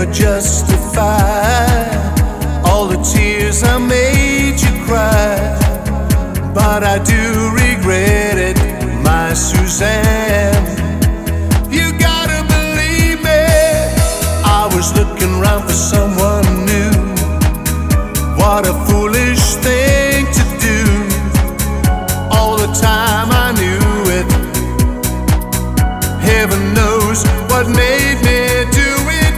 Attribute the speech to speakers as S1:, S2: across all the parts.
S1: justify all the tears I made you cry, but I do regret it, my Suzanne. You gotta believe me, I was looking around for someone new. What a foolish thing to do. All the time I knew it. Heaven knows what made me do it,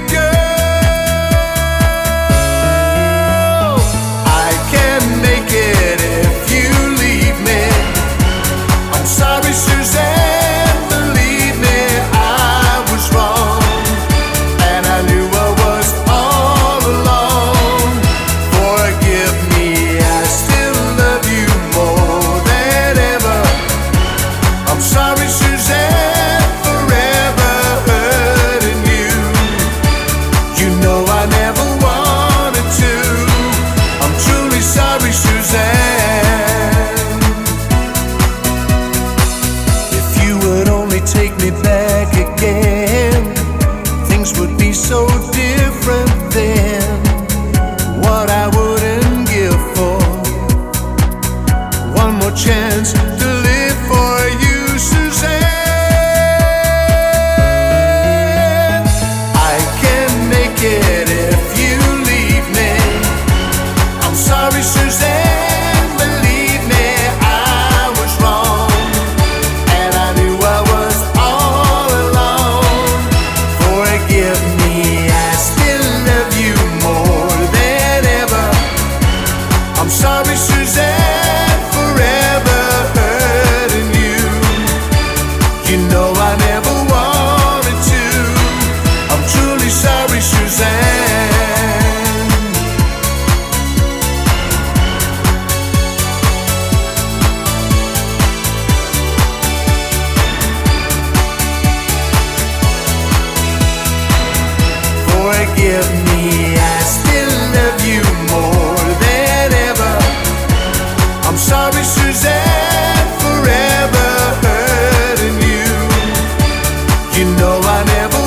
S1: girl. I can't make it if you leave me. I'm sorry, Suzanne, believe me, I was wrong, and I knew I was all alone. Forgive me, I still love you more than ever. I'm sorry, Suzanne, forever hurting you. You know I never wanted to. I'm truly sorry, Suzanne. If you would only take me back again, things would be so different then. What I wouldn't give for one more chance to live for you, Suzanne. I can't make it if you leave me. I'm sorry, Suzanne, believe me, I was wrong, and I knew I was all alone. Forgive me, I still love you more than ever. I'm sorry, Suzanne, forever hurting you. You know I never wanted to. I'm truly sorry, Suzanne. Forgive me, I still love you more than ever. I'm sorry, Suzanne, forever hurting you. You know I never